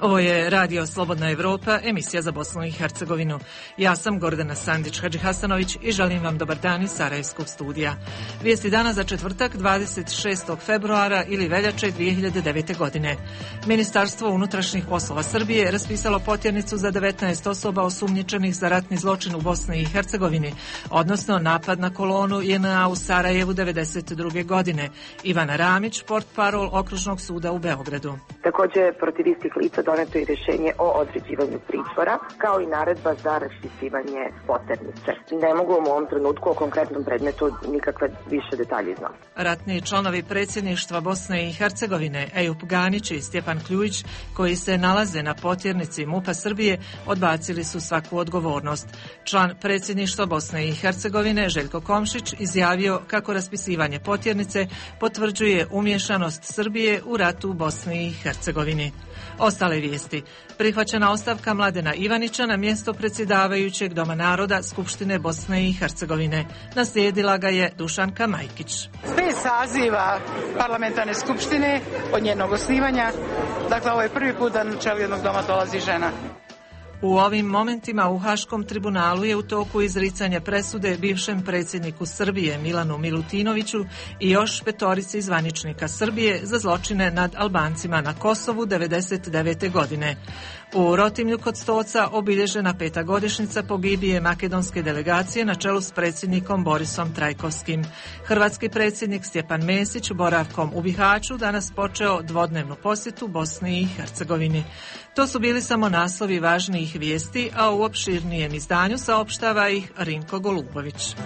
Ovo je Radio Slobodna Evropa, emisija za Bosnu i Hercegovinu. Ja sam Gordana Sandić-Hadžihasanović i želim vam dobar dan iz Sarajevskog studija. Vijesti dana za četvrtak 26. februara ili veljače 2009. godine. Ministarstvo unutrašnjih poslova Srbije raspisalo potjernicu za 19 osoba osumnjičenih za ratni zločin u Bosni i Hercegovini, odnosno napad na kolonu JNA u Sarajevu 1992. godine. Ivana Ramić, portparol Okružnog suda u Beogradu. Također, protiv istih lica doneto je rješenje o određivanju pritvora, kao i naredba za raspisivanje poternice. Ne mogu u ovom trenutku o konkretnom predmetu nikakve više detalje iznositi. Ratni članovi predsjedništva Bosne i Hercegovine Ejup Ganić i Stjepan Kljujić, koji se nalaze na potjernici MUP-a Srbije, odbacili su svaku odgovornost. Član predsjedništva Bosne i Hercegovine Željko Komšić izjavio kako raspisivanje potjernice potvrđuje umiješanost Srbije u ratu u Bosni i Hercegovini. Ostale vijesti. Prihvaćena ostavka Mladena Ivanića na mjesto predsjedavajućeg Doma naroda Skupštine Bosne i Hercegovine. Naslijedila ga je Dušanka Majkić. 5 saziva parlamentarne skupštine od njenog osnivanja. Dakle, ovo je prvi put da na čelu jednog doma dolazi žena. U ovim momentima u Haškom tribunalu je u toku izricanje presude bivšem predsjedniku Srbije Milanu Milutinoviću i još 5 zvaničnika Srbije za zločine nad Albancima na Kosovu 1999. godine. U Rotimlju kod Stoca obilježena 5. godišnjica pogibije makedonske delegacije na čelu s predsjednikom Borisom Trajkovskim. Hrvatski predsjednik Stjepan Mesić boravkom u Bihaću danas počeo dvodnevnu posjetu Bosni i Hercegovini. To su bili samo naslovi važnijih vijesti, a u opširnijem izdanju saopštava ih Rinko Golubović.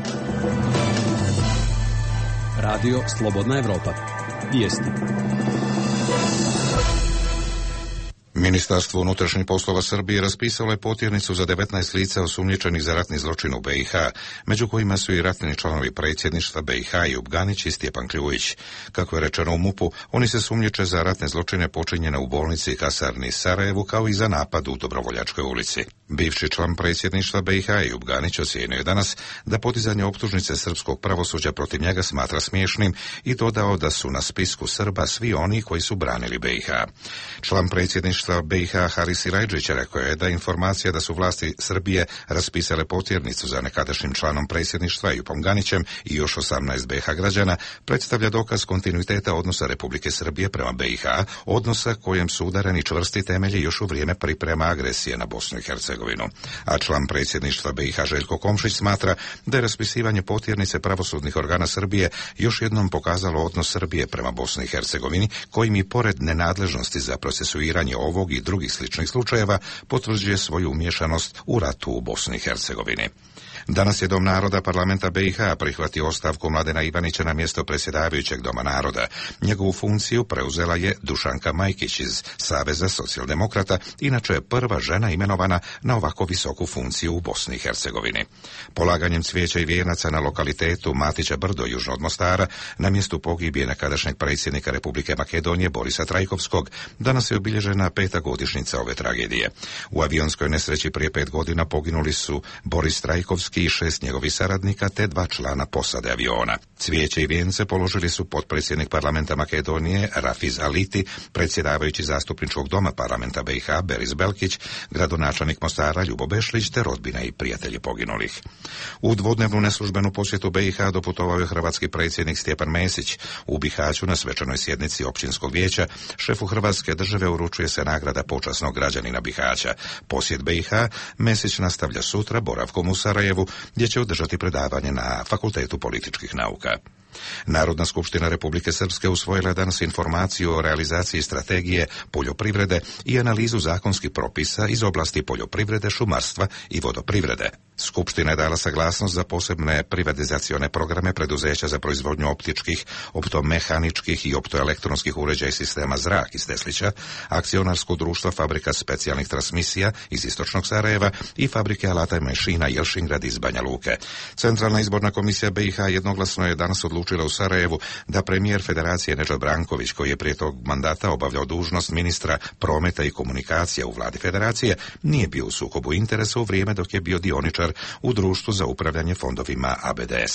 Radio Slobodna Evropa. Vijesti. Ministarstvo unutrašnjih poslova Srbije raspisalo je potjernicu za 19 lica osumnjičenih za ratni zločin u BiH, među kojima su i ratni članovi predsjedništva BiH Ejup Ganić i Stjepan Kljujić. Kako je rečeno u MUP-u, oni se sumnjiče za ratne zločine počinjene u bolnici i kasarni Sarajevu, kao i za napad u Dobrovoljačkoj ulici. Bivši član predsjedništva BiH Ejup Ganić ocijenio je danas da podizanje optužnice srpskog pravosuđa protiv njega smatra smiješnim i dodao da su na spisku Srba svi oni koji su branili BiH. Član predsjedništva BiH Haris Irajdžić rekao je da informacija da su vlasti Srbije raspisale potjernicu za nekadašnjim članom predsjedništva Ejupom Ganićem i još 18 BiH građana predstavlja dokaz kontinuiteta odnosa Republike Srbije prema BiH, odnosa kojem su udareni čvrsti temelji još u vrijeme priprema agresije na Bosnu i Hercegovinu. A član predsjedništva BiH Željko Komšić smatra da je raspisivanje potjernice pravosudnih organa Srbije još jednom pokazalo odnos Srbije prema Bosni i Hercegovini, kojim i pored nenadležnosti za procesuiranje ovog i drugih sličnih slučajeva potvrđuje svoju umiješanost u ratu u Bosni i Hercegovini. Danas je Dom naroda parlamenta BiH prihvatio ostavku Mladena Ivanića na mjesto predsjedavajućeg Doma naroda. Njegovu funkciju preuzela je Dušanka Majkić iz Saveza socijaldemokrata, inače je prva žena imenovana na ovako visoku funkciju u Bosni i Hercegovini. Polaganjem cvijeća i vijenaca na lokalitetu Matića Brdo južno od Mostara, na mjestu pogibije nekadašnjeg predsjednika Republike Makedonije Borisa Trajkovskog, danas je obilježena 5. godišnjica ove tragedije. U avionskoj nesreći prije 5 godina poginuli su Boris Trajkovski i 6 njegovih saradnika te 2 člana posade aviona. Cvijeće i vijence položili su potpredsjednik parlamenta Makedonije Rafiz Aliti, predsjedavajući zastupničkog doma parlamenta BiH Beris Belkić, gradonačelnik Mostara Ljubo Bešlić te rodbina i prijatelji poginulih. U dvodnevnu neslužbenu posjetu BiH doputovao je hrvatski predsjednik Stjepan Mesić. U Bihaću na svečanoj sjednici općinskog vijeća šefu Hrvatske države uručuje se nagrada počasnog građanina Bihaća. Posjet BiH Mesić nastavlja sutra boravkom u Sarajevu, gdje će održati predavanje na Fakultetu političkih nauka. Narodna skupština Republike Srpske usvojila danas informaciju o realizaciji strategije poljoprivrede i analizu zakonskih propisa iz oblasti poljoprivrede, šumarstva i vodoprivrede. Skupština je dala saglasnost za posebne privatizacione programe preduzeća za proizvodnju optičkih, optomehaničkih i optoelektronskih uređaja i sistema zrak iz Teslića, akcionarsko društvo Fabrika specijalnih transmisija iz Istočnog Sarajeva i Fabrike alata i mašina Jelšingrad iz Banja Luke. Centralna izborna komisija BiH jednoglasno je danas odlučila u Sarajevu da premijer Federacije Nedžad Branković, koji je prije tog mandata obavljao dužnost ministra prometa i komunikacija u vladi Federacije, nije bio u sukobu interesa u vrijeme dok je bio dioničar u društvu za upravljanje fondovima ABDS-a.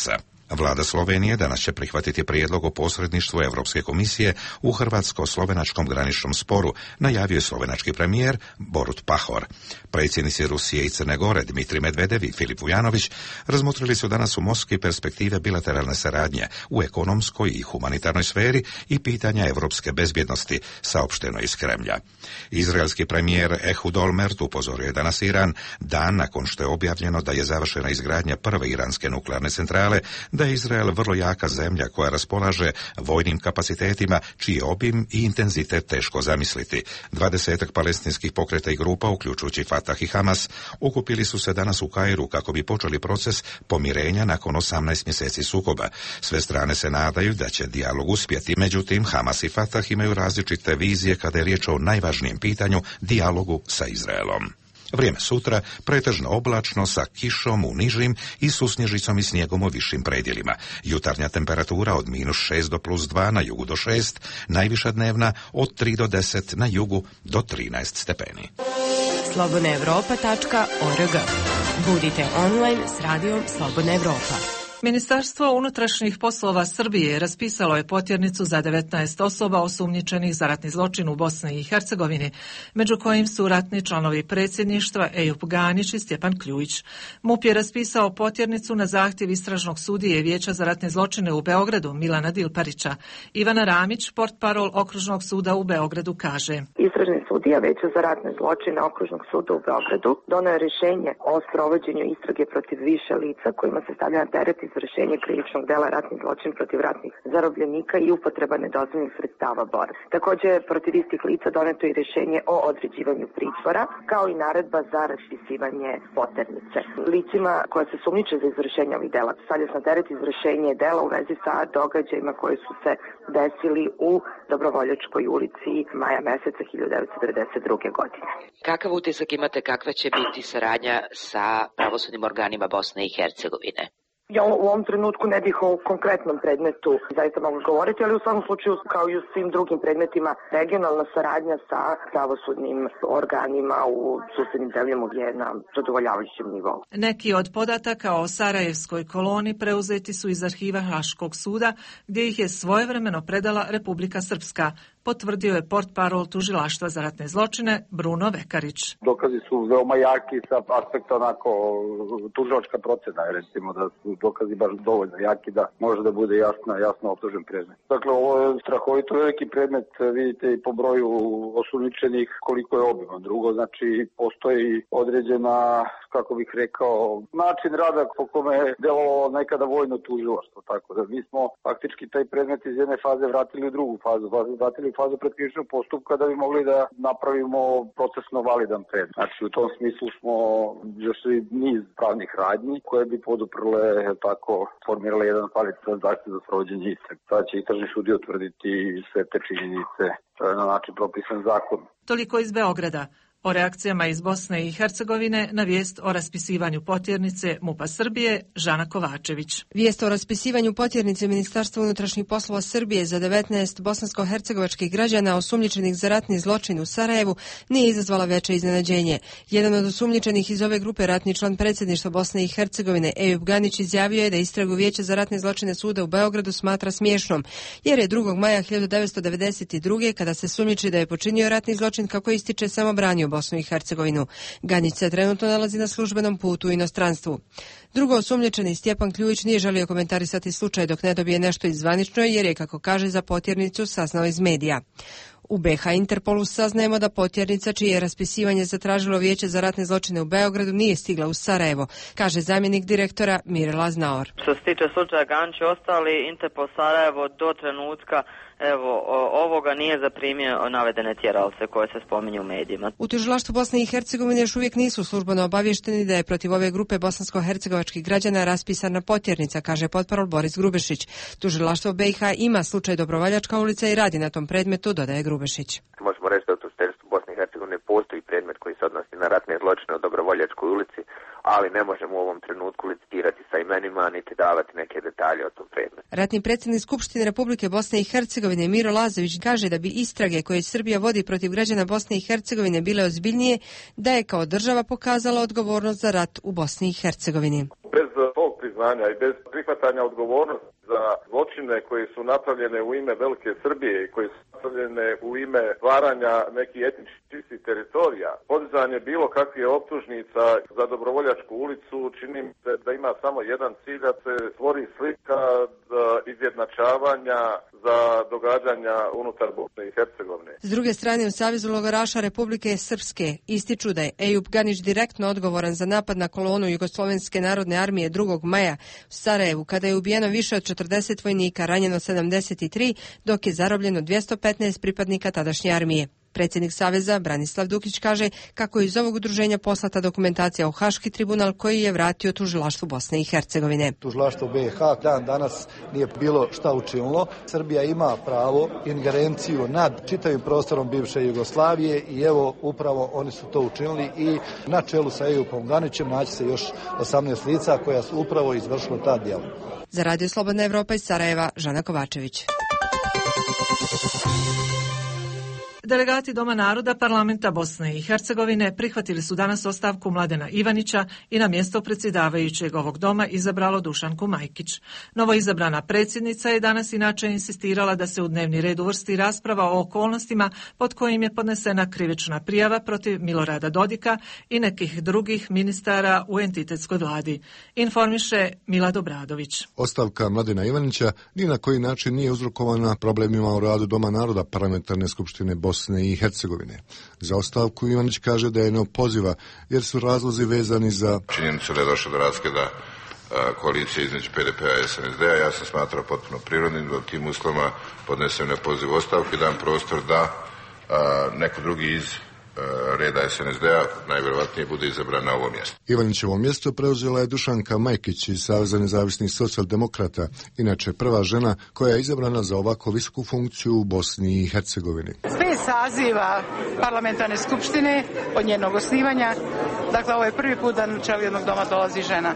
Vlada Slovenije danas će prihvatiti prijedlog o posredništvu Europske komisije u hrvatsko-slovenačkom graničnom sporu, najavio je slovenački premijer Borut Pahor. Predsjednici Rusije i Crne Gore Dmitrij Medvedev i Filip Vujanović razmotrili su danas u Moskvi perspektive bilateralne saradnje u ekonomskoj i humanitarnoj sferi i pitanja europske bezbjednosti, saopšteno iz Kremlja. Izraelski premijer Ehud Olmert upozorio je danas Iran, dan nakon što je objavljeno da je završena izgradnja prve iranske nuklearne centrale, da je Izrael vrlo jaka zemlja koja raspolaže vojnim kapacitetima čiji je obim i intenzitet teško zamisliti. 20 palestinskih pokreta i grupa, uključujući Fatah i Hamas, okupili su se danas u Kairu kako bi počeli proces pomirenja nakon 18 mjeseci sukoba. Sve strane se nadaju da će dijalog uspjeti, međutim Hamas i Fatah imaju različite vizije kada je riječ o najvažnijem pitanju, dijalogu sa Izraelom. Vrijeme sutra pretežno oblačno sa kišom u nižim i susnježicom i snijegom u višim predjelima. Jutarnja temperatura od -6 do +2, na jugu do 6, najviša dnevna od 3 do 10, na jugu do 13 stepeni. slobodnaevropa.org. Budite online s radijom Slobodna Evropa. Ministarstvo unutrašnjih poslova Srbije raspisalo je potjernicu za 19 osoba osumnjičenih za ratni zločin u Bosni i Hercegovini, među kojim su ratni članovi predsjedništva Ejup Ganić i Stjepan Kljujić. MUP je raspisao potjernicu na zahtjev istražnog sudije Vijeća za ratne zločine u Beogradu Milana Dilparića. Ivana Ramić, portparol Okružnog suda u Beogradu, kaže: Istražni sudija Vijeća za ratne zločine Okružnog suda u Beogradu doneo je rješenje o sprovođenju istrage protiv više lica kojima se stavlja na teret izvršenje krivičnog dela ratni zločin protiv ratnih zarobljenika i upotreba nedozvoljenih sredstava borbe. Također protiv istih lica doneto je rješenje o određivanju pritvora, kao i naredba za raspisivanje poternice. Licima koja se sumnjiče za izvršenje ovih dela stavlja se na teret izvršenje dela u vezi sa događajima koji su se desili u Dobrovoljačkoj ulici maja meseca 1992. godine. Kakav utisak imate, kakva će biti saradnja sa pravosudnim organima Bosne i Hercegovine? Ja u ovom trenutku ne bih o konkretnom predmetu zaista mogla govoriti, ali u svakom slučaju, kao i u svim drugim predmetima, regionalna saradnja sa pravosudnim organima u susednim zemljama je na zadovoljavajućem nivou. Neki od podataka o Sarajevskoj koloni preuzeti su iz arhiva Haškog suda, gdje ih je svojevremeno predala Republika Srpska, potvrdio je portparol Tužilaštva za ratne zločine Bruno Vekarić. Dokazi su veoma jaki sa aspekta onako tužilačka procena, recimo da su dokazi baš dovoljno jaki da može da bude jasno optužen predmet. Dakle, ovo je strahovito veliki predmet, vidite i po broju osumnjičenih koliko je obiman. Drugo, znači, postoji određena, kako bih rekao, način rada po kome je delovalo nekada vojno tužilaštvo. Tako da mi smo faktički taj predmet iz jedne faze vratili u drugu fazu, vratili u fazu predkrivičnog postupka da bi mogli da napravimo procesno validan predmet. Znači, u tom smislu smo izvršili niz pravnih radnji koje bi poduprle tako formirale jedan kvalitetan zahtjev za sprovođenje istrage. Sada će istražni sudija utvrditi sve te činjenice na način propisan zakon. Toliko iz Beograda. O reakcijama iz Bosne i Hercegovine na vijest o raspisivanju potjernice MUP-a Srbije, Žana Kovačević. Vijest o raspisivanju potjernice Ministarstva unutrašnjih poslova Srbije za 19 bosansko-hercegovačkih građana osumnjičenih za ratni zločin u Sarajevu nije izazvala veće iznenađenje. Jedan od osumnjičenih iz ove grupe, ratni član predsjedništva Bosne i Hercegovine Ejup Ganić, izjavio je da istragu Vijeća za ratne zločine suda u Beogradu smatra smiješnom, jer je 2. maja 1992. kada se sumnjiči da je počinio ratni zločin, kako ističe, samo branio Bosnu i Hercegovinu. Ganić se trenutno nalazi na službenom putu u inostranstvu. Drugo osumnjičeni Stjepan Kljujić nije želio komentarisati slučaj dok ne dobije nešto zvanično, jer je, kako kaže, za potjernicu saznao iz medija. U BiH Interpolu saznajemo da potjernica, čije je raspisivanje zatražilo Vijeće za ratne zločine u Beogradu, nije stigla u Sarajevo, kaže zamjenik direktora Mire Laznaor. Što se tiče slučaja Ganić, ostali Interpol Sarajevo do trenutka ovoga nije zaprimio navedene tjeralce koje se spominju u medijima. U tužilaštvu Bosne i Hercegovine još uvijek nisu službeno obavješteni da je protiv ove grupe bosansko-hercegovačkih građana raspisana potjernica, kaže potparol Boris Grubešić. Tužilaštvo BiH ima slučaj Dobrovoljačka ulica i radi na tom predmetu, dodaje Grubešić. Možemo reći da u tužiteljstvu Bosne i Hercegovine postoji predmet koji se odnosi na ratne zločine u Dobrovoljačkoj ulici, ali ne možemo u ovom trenutku licitirati sa imenima niti davati neke detalje o tom predmetu. Ratni predsjednik Skupštine Republike Bosne i Hercegovine Miro Lazović kaže da bi istrage koje Srbija vodi protiv građana Bosne i Hercegovine bile ozbiljnije, da je kao država pokazala odgovornost za rat u Bosni i Hercegovini. Bez tog priznanja samopriznanja i bez prihvatanja odgovornosti za zločine koji su napravljene u ime Velike Srbije i koji su napravljene u ime stvaranja nekih etničkih čistih teritorija, podizanje bilo kakvih optužnica za Dobrovoljačku ulicu čini mi se da ima samo jedan cilj, da se stvori slika izjednačavanja za događanja unutar Bosne i Hercegovine. S druge strane, u Savezu logoraša Republike Srpske ističu da je Ejup Ganić direktno odgovoran za napad na kolonu Jugoslovenske narodne armije 2. maja u Sarajevu, kada je ubijeno više od 40 vojnika, ranjeno 73, dok je zarobljeno 215 pripadnika tadašnje armije. Predsjednik Saveza Branislav Dukić kaže kako je iz ovog udruženja poslata dokumentacija u Haški tribunal koji je vratio tužilaštvu Bosne i Hercegovine. Tužilaštvo BiH dan danas nije bilo šta učinilo. Srbija ima pravo, ingerenciju nad čitavim prostorom bivše Jugoslavije i evo upravo oni su to učinili i na čelu sa Ejupom Ganićem naći se još 18 lica koja su upravo izvršila ta djela. Za Radio Slobodna Evropa iz Sarajeva, Žana Kovačević. Delegati Doma naroda Parlamenta Bosne i Hercegovine prihvatili su danas ostavku Mladena Ivanića i na mjesto predsjedavajućeg ovog doma izabralo Dušanku Majkić. Novoizabrana predsjednica je danas inače insistirala da se u dnevni red uvrsti rasprava o okolnostima pod kojim je podnesena krivična prijava protiv Milorada Dodika i nekih drugih ministara u entitetskoj vladi. Informiše Milad Obradović. Ostavka Mladena Ivanića ni na koji način nije uzrokovana problemima u radu Doma naroda Parlamentarne skupštine Bosne i Hercegovine. Za ostavku Ivanić kaže da je neopoziva jer su razlozi vezani za činjenicu da je došlo do raskida koalicije između PDP-a i SNSD-a. Ja sam smatrao potpuno prirodnim da u tim uslovima podnesem neopoziv ostavku i dam prostor da neko drugi iz reda SNSD-a najvjerovatnije bude izabran na ovo mjesto. Ivanićevo mjesto preuzela je Dušanka Majkić iz Saveza nezavisnih socijaldemokrata, inače prva žena koja je izabrana za ovako visoku funkciju u Bosni i Hercegovini. 5 saziva parlamentarne skupštine od njenog osnivanja, dakle ovo je prvi put da na čelu jednog doma dolazi žena.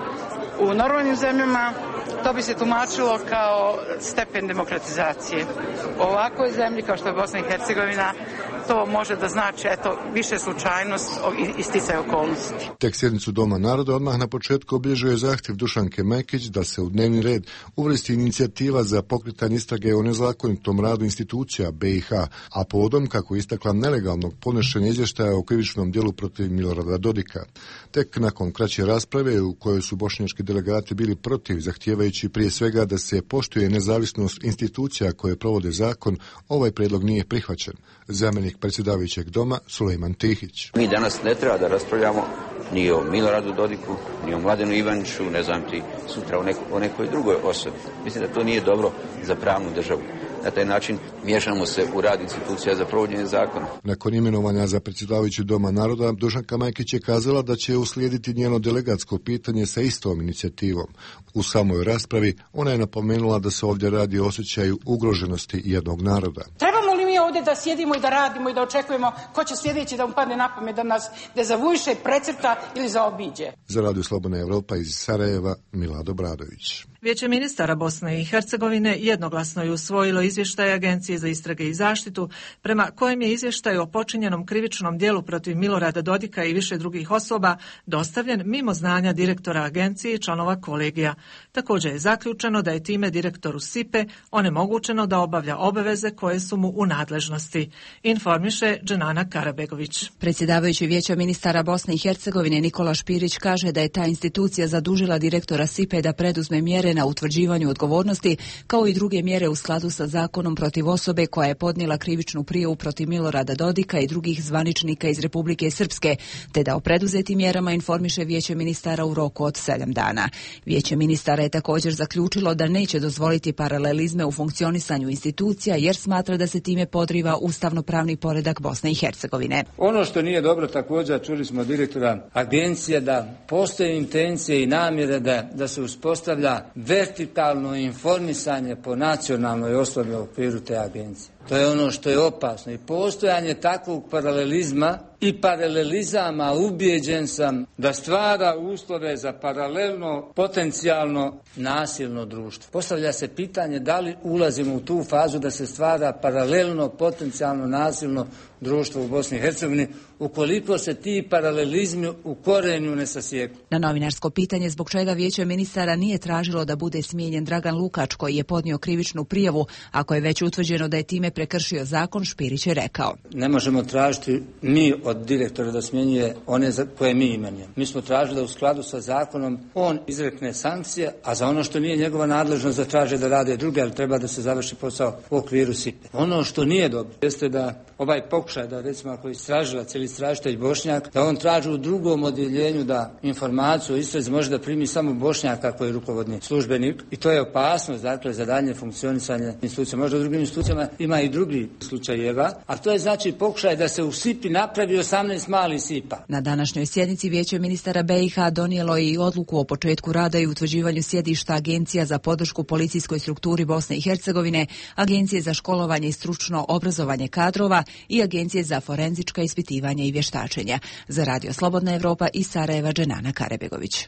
U normalnim zemljama to bi se tumačilo kao stepen demokratizacije. U ovakvoj zemlji kao što je Bosna i Hercegovina to može da znači više slučajnost i sticaj okolnosti. Tek sjednicu Doma naroda odmah na početku obilježuje zahtjev Dušanke Majkić da se u dnevni red uvrsti inicijativa za pokretanje istrage o nezakonitom radu institucija BiH, a povodom, kako je istakla, nelegalnog podnošenja izvještaja o krivičnom djelu protiv Milorada Dodika. Tek nakon kraće rasprave u kojoj su bošnjački delegati bili protiv, zahtijevajući prije svega da se poštuje nezavisnost institucija koje provode zakon, ovaj prijedlog nije prihvaćen. Zamjenik predsjedavajućeg doma Sulejman Tihić. Mi danas ne treba da raspravljamo ni o Miloradu Dodiku, ni o Mladenu Ivaniću, ne znam ti, sutra o nekoj drugoj osobi. Mislim da to nije dobro za pravnu državu. Na taj način miješamo se u rad institucija za provođenje zakona. Nakon imenovanja za predsjedavajući Doma naroda, Dušanka Majkić je kazala da će uslijediti njeno delegatsko pitanje sa istom inicijativom. U samoj raspravi ona je napomenula da se ovdje radi o osjećaju ugroženosti jednog naroda. Trebamo li mi ovdje da sjedimo i da radimo i da očekujemo ko će sljedeći da mu padne na pamet da nas dezavuiše, precrta ili zaobiđe? Za Radio Slobodna Evropa iz Sarajeva, Milad Obradović. Vijeće ministara Bosne i Hercegovine jednoglasno je usvojilo izvještaj Agencije za istrage i zaštitu, prema kojem je izvještaj o počinjenom krivičnom djelu protiv Milorada Dodika i više drugih osoba dostavljen mimo znanja direktora agencije i članova kolegija. Također je zaključeno da je time direktoru SIPE onemogućeno da obavlja obaveze koje su mu u nadležnosti. Informiše Dženana Karabegović. Predsjedavajući Vijeća ministara Bosne i Hercegovine Nikola Špirić kaže da je ta institucija zadužila direktora SIPE da preduzme mjere na utvrđivanju odgovornosti, kao i druge mjere u skladu sa zakonom protiv osobe koja je podnijela krivičnu prijavu protiv Milorada Dodika i drugih zvaničnika iz Republike Srpske, te da o preduzetim mjerama informiše Vijeće ministara u roku od 7 dana. Vijeće ministara je također zaključilo da neće dozvoliti paralelizme u funkcionisanju institucija jer smatra da se time podriva ustavno-pravni poredak Bosne i Hercegovine. Ono što nije dobro, također čuli smo direktora agencije da postoje intencije i namjere da se uspostavlja vertikalno informisanje po nacionalnoj osnovi u okviru te agencije. To je ono što je opasno i postojanje takvog paralelizma i paralelizama ubijeđen sam da stvara uslove za paralelno, potencijalno nasilno društvo. Postavlja se pitanje da li ulazimo u tu fazu da se stvara paralelno, potencijalno nasilno društvo u Bosni i Hercegovini ukoliko se ti paralelizmi u korenju ne sasijeku. Na novinarsko pitanje zbog čega Vijeće ministara nije tražilo da bude smijenjen Dragan Lukač koji je podnio krivičnu prijavu, ako je već utvrđeno da je time prekršio zakon, Špirić je rekao: Ne možemo tražiti mi od direktora da smjenjuje one koje mi imenujemo. Mi smo tražili da u skladu sa zakonom on izrekne sankcije, a za ono što nije njegova nadležnost da traže da rade druge, ali treba da se završi posao u okviru SIPE. Ono što nije dobro jeste da ovaj pokušaj da recimo ako istražilac ili istražitelj Bošnjak, da on traži u drugom odjeljenju da informaciju o istrazi može da primi samo Bošnjak ako je rukovodni službenik i to je opasnost dakle za daljnje funkcionisanje institucija. Možda u drugim institucijama ima i drugi slučajeva, a to je znači pokušaj da se u SIPI napravi 18 malih SIPA. Na današnjoj sjednici Vijeće ministara BiH donijelo je i odluku o početku rada i utvrđivanju sjedišta Agencija za podršku policijskoj strukturi Bosne i Hercegovine, Agencije za školovanje i stručno obrazovanje kadrova i Agencije za forenzička ispitivanja i vještačenja. Za Radio Slobodna Evropa iz Sarajeva, Dženana Karebegović.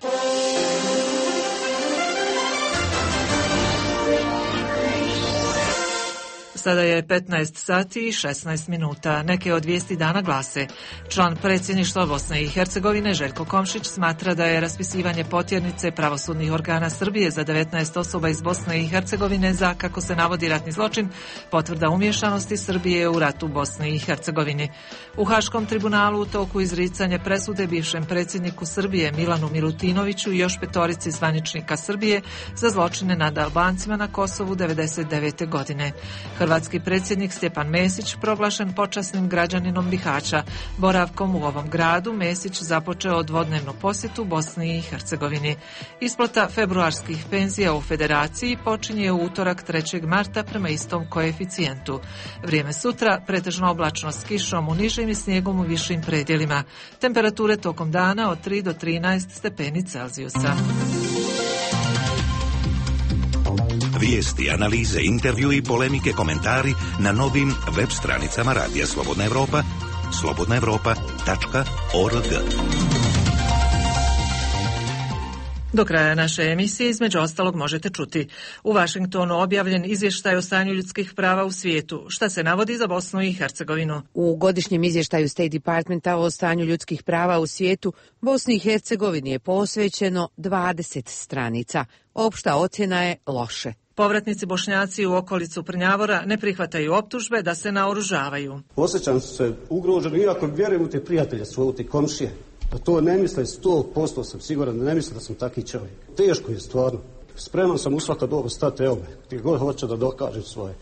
Sada je 15 sati i 16 minuta. Neke od vijesti dana glase: član predsjedništva Bosne i Hercegovine Željko Komšić smatra da je raspisivanje potjernice pravosudnih organa Srbije za 19 osoba iz Bosne i Hercegovine za, kako se navodi, ratni zločin, potvrda umješanosti Srbije u ratu Bosne i Hercegovini. U Haškom tribunalu u toku izricanja presude bivšem predsjedniku Srbije Milanu Milutinoviću i još 5 zvaničnika Srbije za zločine nad Albancima na Kosovu 1999. godine. Hrvatski predsjednik Stjepan Mesić proglašen počasnim građaninom Bihaća. Boravkom u ovom gradu Mesić započeo dvodnevnu posjetu Bosni i Hercegovini. Isplata februarskih penzija u Federaciji počinje u utorak 3. marta prema istom koeficijentu. Vrijeme sutra pretežno oblačno s kišom u nižim i snijegom u višim predjelima. Temperature tokom dana od 3 do 13 stepeni Celzijusa. Vijesti, analize, intervju i polemike, komentari na novim web stranicama Radija Slobodna Evropa, slobodnaevropa.org. Do kraja naše emisije između ostalog možete čuti: u Vašingtonu objavljen izvještaj o stanju ljudskih prava u svijetu. Šta se navodi za Bosnu i Hercegovinu? U godišnjem izvještaju State Departmenta o stanju ljudskih prava u svijetu Bosni i Hercegovini je posvećeno 20 stranica. Opšta ocjena je loše. Povratnici Bošnjaci u okolicu Prnjavora ne prihvataju optužbe da se naoružavaju. Osjećam se ugroženo, iako vjerujem u te prijatelje svoje, u te komšije. Da to ne misle 100%, sam siguran da ne misle da sam taki čovjek. Teško je stvarno. Spreman sam u svaka doba stati, evo me, gdje god hoće da dokažem svoje.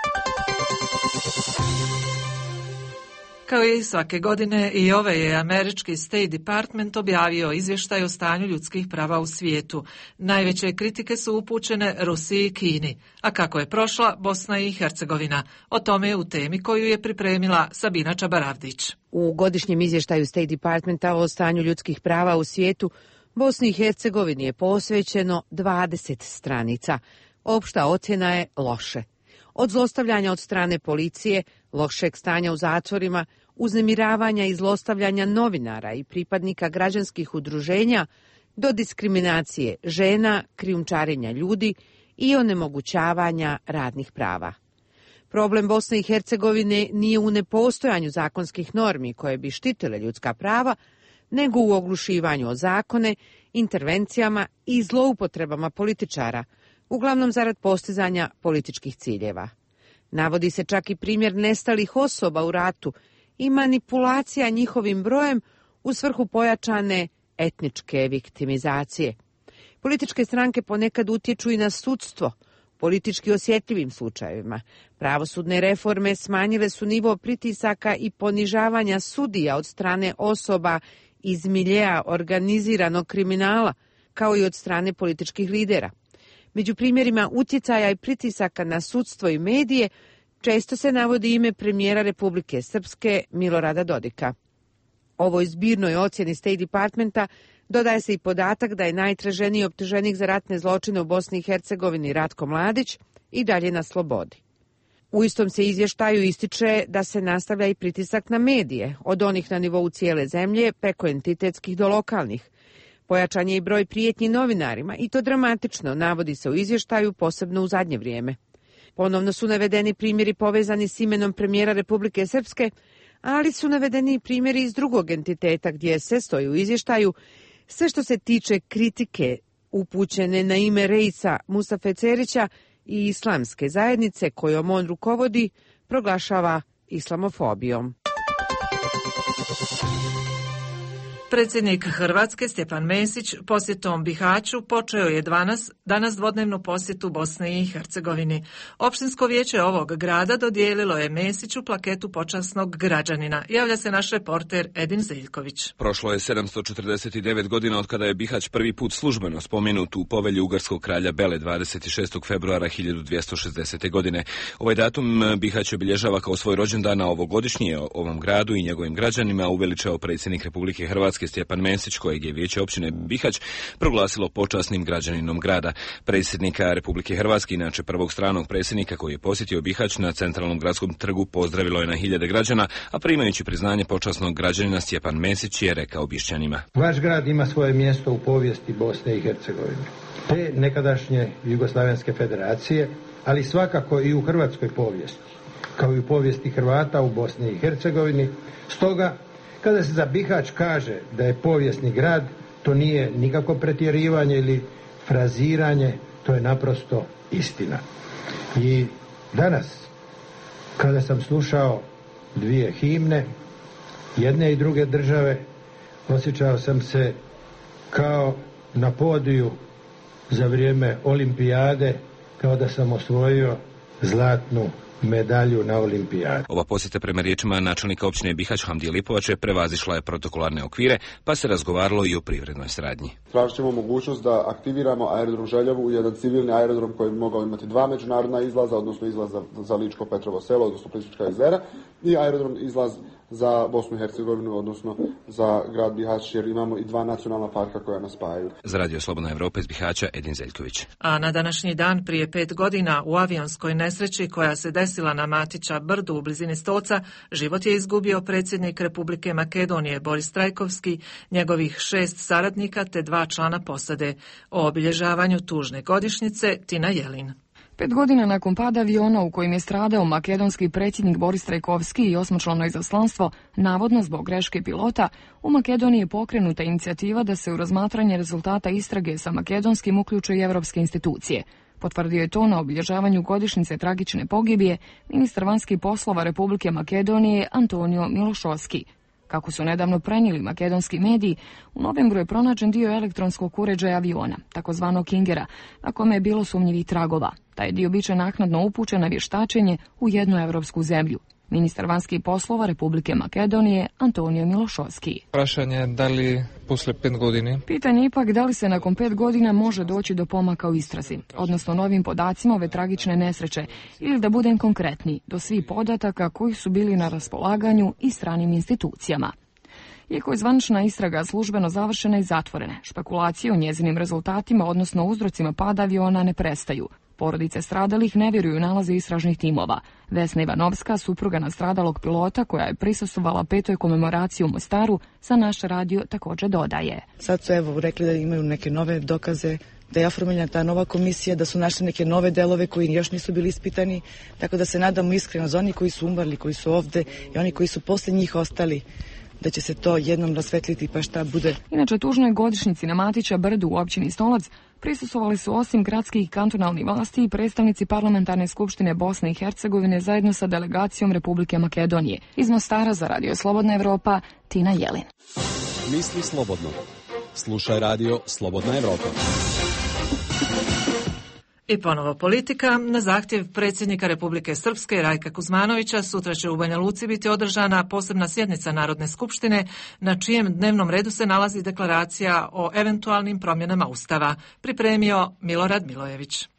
Kao i svake godine, i ove je američki State Department objavio izvještaj o stanju ljudskih prava u svijetu. Najveće kritike su upućene Rusiji i Kini. A kako je prošla Bosna i Hercegovina? O tome je u temi koju je pripremila Sabina Čabaravdić. U godišnjem izvještaju State Departmenta o stanju ljudskih prava u svijetu Bosni i Hercegovini je posvećeno 20 stranica. Opšta ocjena je loše. Od zlostavljanja od strane policije, lošeg stanja u zatvorima, uznemiravanja i zlostavljanja novinara i pripadnika građanskih udruženja, do diskriminacije žena, krijumčarenja ljudi i onemogućavanja radnih prava. Problem Bosne i Hercegovine nije u nepostojanju zakonskih normi koje bi štitile ljudska prava, nego u oglušivanju o zakone, intervencijama i zloupotrebama političara, uglavnom zarad postizanja političkih ciljeva. Navodi se čak i primjer nestalih osoba u ratu i manipulacija njihovim brojem u svrhu pojačane etničke viktimizacije. Političke stranke ponekad utječu i na sudstvo, politički osjetljivim slučajevima. Pravosudne reforme smanjile su nivo pritisaka i ponižavanja sudija od strane osoba iz miljea organiziranog kriminala, kao i od strane političkih lidera. Među primjerima utjecaja i pritisaka na sudstvo i medije često se navodi ime premijera Republike Srpske Milorada Dodika. Ovoj zbirnoj ocjeni State Departmenta dodaje se i podatak da je najtraženiji optuženik za ratne zločine u Bosni i Hercegovini Ratko Mladić i dalje na slobodi. U istom se izvještaju ističe da se nastavlja i pritisak na medije, od onih na nivou cijele zemlje preko entitetskih do lokalnih. Pojačan je i broj prijetnji novinarima i to dramatično, navodi se u izvještaju, posebno u zadnje vrijeme. Ponovno su navedeni primjeri povezani s imenom premijera Republike Srpske, ali su navedeni i primjeri iz drugog entiteta gdje se, stoji u izvještaju, sve što se tiče kritike upućene na ime Reisa Mustafe Cerića i islamske zajednice kojom on rukovodi, proglašava islamofobijom. Predsjednik Hrvatske Stjepan Mesić posjetom Bihaću počeo je danas dvodnevnu posjetu Bosne i Hercegovini. Opštinsko vijeće ovog grada dodijelilo je Mesiću plaketu počasnog građanina. Javlja se naš reporter Edin Zeljković. Prošlo je 749 godina od kada je Bihać prvi put službeno spomenut u povelji ugarskog kralja Bele 26. februara 1260. godine. Ovaj datum Bihać obilježava kao svoj rođendan, a ovogodišnji ovom gradu i njegovim građanima uveličao predsjednik Republike Hrvatske Stjepan Mesić, kojeg je vijeće općine Bihać proglasilo počasnim građaninom grada. Predsjednika Republike Hrvatske, inače prvog stranog predsjednika koji je posjetio Bihać na centralnom gradskom trgu, pozdravilo je na hiljade građana, a primajući priznanje počasnog građanina Stjepan Mesić je rekao Bišćanima: Vaš grad ima svoje mjesto u povijesti Bosne i Hercegovine, te nekadašnje Jugoslavenske federacije, ali svakako i u hrvatskoj povijesti, kao i u povijesti Hrvata u Bosni i Hercegovini. Stoga, kada se za Bihać kaže da je povijesni grad, to nije nikako pretjerivanje ili fraziranje, to je naprosto istina. I danas, kada sam slušao dvije himne, jedne i druge države, osjećao sam se kao na podiju za vrijeme olimpijade, kao da sam osvojio zlatnu medalju na olimpijadi. Ova posjeta prema riječima načelnika općine Bihać Hamdije Lipovače prevazišla je protokolarne okvire, pa se razgovaralo i o privrednoj saradnji. Tražit ćemo mogućnost da aktiviramo aerodrom Željevu, jedan civilni aerodrom koji bi mogao imati dva međunarodna izlaza, odnosno izlaz za Ličko Petrovo selo, odnosno Plitvička jezera, i aerodrom izlaz za Bosnu i Hercegovinu, odnosno za grad Bihać, jer imamo i dva nacionalna parka koja nas spajaju. Za Radio Slobodna Evropa iz Bihaća, Edin Zeljković. A na današnji dan prije 5 godina u avionskoj nesreći koja se desila na Matića brdu u blizini Stoca, život je izgubio predsjednik Republike Makedonije Boris Trajkovski, njegovih 6 saradnika te 2 člana posade. O obilježavanju tužne godišnjice Tina Jelin. 5 godina nakon pada aviona u kojim je stradao makedonski predsjednik Boris Trajkovski i 8-člano izaslanstvo, navodno zbog greške pilota, u Makedoniji je pokrenuta inicijativa da se u razmatranje rezultata istrage sa makedonskim uključe i evropske institucije. Potvrdio je to na obilježavanju godišnjice tragične pogibije ministar vanjskih poslova Republike Makedonije Antonio Milošovski. Kako su nedavno prenijeli makedonski mediji, u novembru je pronađen dio elektronskog uređaja aviona, takozvanog Kingera, na kome je bilo sumnjivih tragova. Taj dio biće naknadno upućen na vještačenje u jednu evropsku zemlju. Ministar vanjskih poslova Republike Makedonije Antonio Milošovski. Prašanje da li posle 5 godina? Pitanje ipak da li se nakon 5 godina može doći do pomaka u istrazi, odnosno novim podacima ove tragične nesreće, ili da budem konkretni, do svih podataka koji su bili na raspolaganju i stranim institucijama. Iako je zvanična istraga službeno završena i zatvorena, špekulacije o njezinim rezultatima, odnosno uzrocima pada aviona, ne prestaju. Porodice stradalih ne vjeruju nalaze istražnih timova. Vesna Ivanovska, supruga nastradalog pilota koja je prisustvovala 5. komemoraciji u Mostaru, za naš radio također dodaje. Sad su rekli da imaju neke nove dokaze, da je oformljena ta nova komisija, da su našli neke nove delove koji još nisu bili ispitani, tako da se nadamo iskreno za oni koji su umrli, koji su ovde i oni koji su posle njih ostali, da će se to jednom rasvetliti pa šta bude. Inače, tužnoj godišnjici na Matića brdu u općini Stolac prisustvovali su osim gradskih i kantonalnih vlasti i predstavnici Parlamentarne skupštine Bosne i Hercegovine zajedno sa delegacijom Republike Makedonije. Iz Mostara za Radio Slobodna Evropa, Tina Jelin. Misli slobodno. Slušaj Radio Slobodna Evropa. I ponovo politika. Na zahtjev predsjednika Republike Srpske Rajka Kuzmanovića sutra će u Banja Luci biti održana posebna sjednica Narodne skupštine na čijem dnevnom redu se nalazi deklaracija o eventualnim promjenama Ustava. Pripremio Milorad Milojević.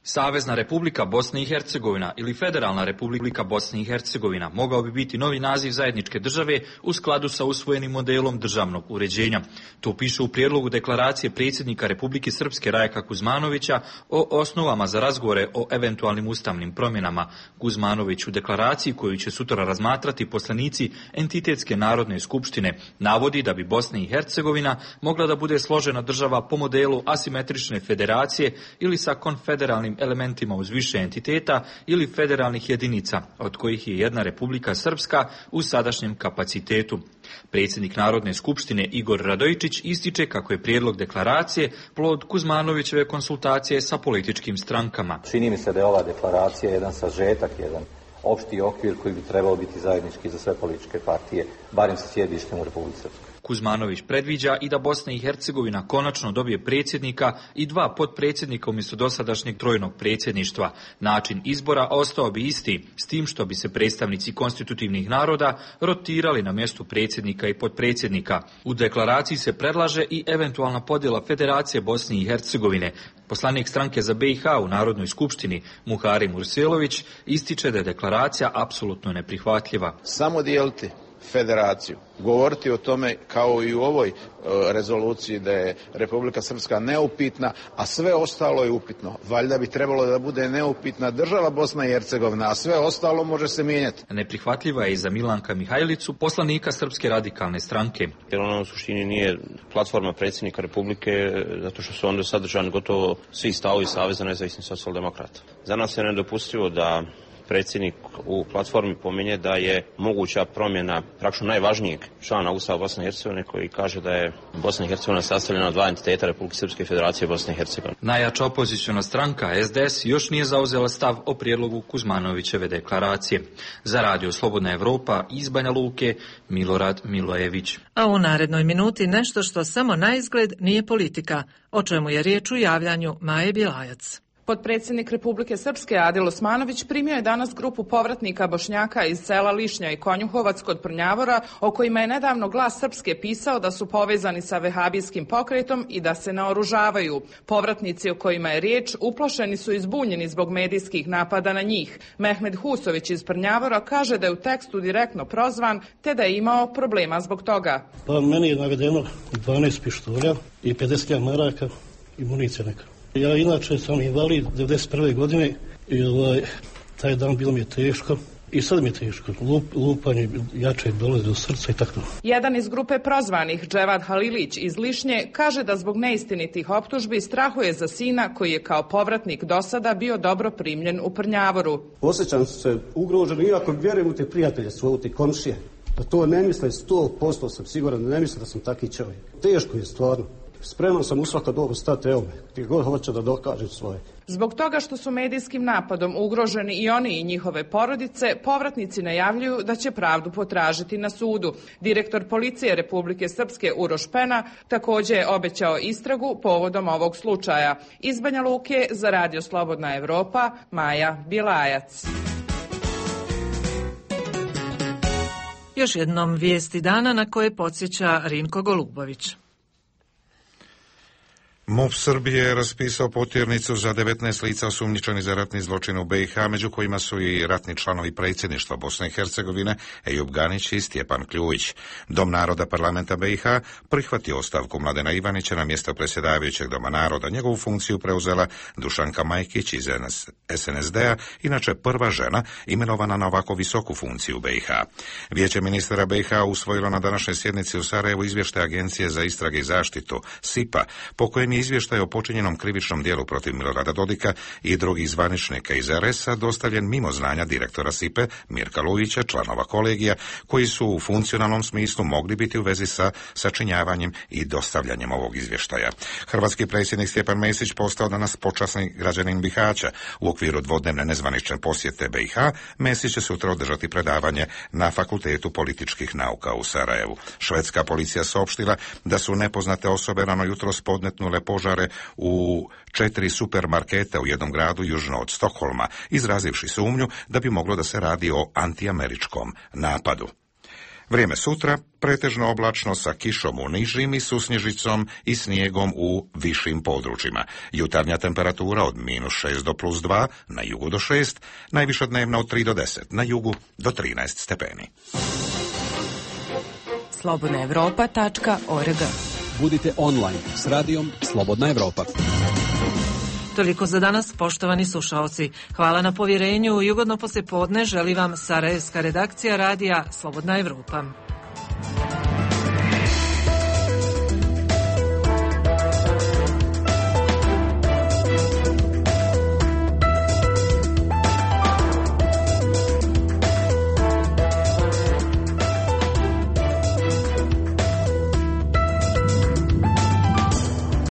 Savezna Republika Bosna i Hercegovina ili Federalna Republika Bosna i Hercegovina mogao bi biti novi naziv zajedničke države u skladu sa usvojenim modelom državnog uređenja. To piše u prijedlogu deklaracije predsjednika Republike Srpske Rajka Kuzmanovića o osnovama za razgovore o eventualnim ustavnim promjenama. Kuzmanović u deklaraciji koju će sutra razmatrati poslanici Entitetske narodne skupštine navodi da bi Bosna i Hercegovina mogla da bude složena država po modelu asimetrične federacije ili sa konfederalnim elementima uz više entiteta ili federalnih jedinica, od kojih je jedna Republika Srpska u sadašnjem kapacitetu. Predsjednik Narodne skupštine Igor Radojičić ističe kako je prijedlog deklaracije plod Kuzmanovićeve konsultacije sa političkim strankama. Čini mi se da je ova deklaracija jedan sažetak, jedan opšti okvir koji bi trebao biti zajednički za sve političke partije, barem sa sjedištem u Republici Srpskoj. Kuzmanović predviđa i da Bosna i Hercegovina konačno dobije predsjednika i 2 potpredsjednika umjesto dosadašnjeg trojnog predsjedništva. Način izbora ostao bi isti, s tim što bi se predstavnici konstitutivnih naroda rotirali na mjestu predsjednika i potpredsjednika. U deklaraciji se predlaže i eventualna podjela Federacije Bosne i Hercegovine. Poslanik stranke za BiH u Narodnoj skupštini Muharem Urselović ističe da je deklaracija apsolutno neprihvatljiva. Samo dijeliti federaciju, govoriti o tome kao i u ovoj rezoluciji da je Republika Srpska neupitna, a sve ostalo je upitno. Valjda bi trebalo da bude neupitna država Bosna i Hercegovina, a sve ostalo može se mijenjati. Neprihvatljiva je i za Milanka Mihajlicu, poslanika Srpske radikalne stranke. Jer ona u suštini nije platforma predsjednika Republike, zato što su onda sadržani gotovo svi stavovi Saveza nezavisnih socijaldemokrata. Za nas je nedopustivo da predsjednik u platformi pominje da je moguća promjena praktično najvažnijeg člana Ustava Bosne i Hercegovine koji kaže da je Bosna i Hercegovina sastavljena od 2 entiteta Republike Srpske i Federacije Bosne i Hercegovine. Najjača opoziciona stranka SDS još nije zauzela stav o prijedlogu Kuzmanovićeve deklaracije. Za Radio Slobodna Evropa iz Banja Luke, Milorad Milojević. A u narednoj minuti nešto što samo na izgled nije politika, o čemu je riječ u javljanju Maje Bjelajac. Potpredsjednik Republike Srpske Adil Osmanović primio je danas grupu povratnika Bošnjaka iz sela Lišnja i Konjuhovac kod Prnjavora, o kojima je nedavno Glas Srpske pisao da su povezani sa vehabijskim pokretom i da se naoružavaju. Povratnici o kojima je riječ uplašeni su i zbunjeni zbog medijskih napada na njih. Mehmed Husović iz Prnjavora kaže da je u tekstu direktno prozvan te da je imao problema zbog toga. Pa meni je navedeno 12 pištolja i 50 maraka i municija neka. Ja inače sam invalid 91. godine i taj dan bilo mi je teško i sad mi je teško. Lupanje jače dolazi do srca i tako. Jedan iz grupe prozvanih, Dževad Halilić iz Lišnje, kaže da zbog neistinitih optužbi strahuje za sina koji je kao povratnik do sada bio dobro primljen u Prnjavoru. Osjećam se ugrožen, iako vjerujem u te prijatelje svoje, u te komšije. Da to ne misle 100% sam siguran, da ne misle da sam taki čovjek. Teško je stvarno. Spreman sam u svaka dobu stati, evo me, gdje god hoće da dokažem svoje. Zbog toga što su medijskim napadom ugroženi i oni i njihove porodice, povratnici najavljuju da će pravdu potražiti na sudu. Direktor policije Republike Srpske Uroš Pena također je obećao istragu povodom ovog slučaja. Iz Banja Luke za Radio Slobodna Evropa, Maja Bjelajac. Još jednom vijesti dana na koje podsjeća Rinko Golubović. MUP Srbije je raspisao potjernicu za 19 lica osumnjičenih za ratni zločin u BiH, među kojima su i ratni članovi predsjedništva Bosne i Hercegovine Ejub Ganić i Stjepan Kljujić. Dom naroda parlamenta BiH prihvatio ostavku Mladena Ivanića na mjesto predsjedavajućeg Doma naroda. Njegovu funkciju preuzela Dušanka Majkić iz SNSD-a, inače prva žena imenovana na ovako visoku funkciju u BiH. Vijeće ministara BiH usvojilo na današnjoj sjednici u Sarajevu izvještaj Agencije za istrage i zaštitu SIPA, po kojem izvještaj o počinjenom krivičnom djelu protiv Milorada Dodika i drugih zvaničnika iz RS-a dostavljen mimo znanja direktora SIPE Mirka Lujića, članova kolegija, koji su u funkcionalnom smislu mogli biti u vezi sa sačinjavanjem i dostavljanjem ovog izvještaja. Hrvatski predsjednik Stjepan Mesić postao danas počasni građanin Bihaća. U okviru dvodnevne nezvanične posjete BiH, Mesić će sutra održati predavanje na Fakultetu političkih nauka u Sarajevu. Švedska policija saopštila da su nepoznate osobe rano jutros podmetnule požare u 4 supermarketa u jednom gradu južno od Stokholma, izrazivši sumnju da bi moglo da se radi o antiameričkom napadu. Vrijeme sutra pretežno oblačno sa kišom u nižim i susnježicom i snijegom u višim područjima. Jutarnja temperatura od -6 do +2, na jugu do 6, najviša dnevna od 3 do 10, na jugu do 13 stepeni. slobodnaevropa.org. Budite online s radijom Slobodna Evropa. Toliko za danas, poštovani slušaoci. Hvala na povjerenju i ugodno poslijepodne želi vam sarajevska redakcija radija Slobodna Evropa.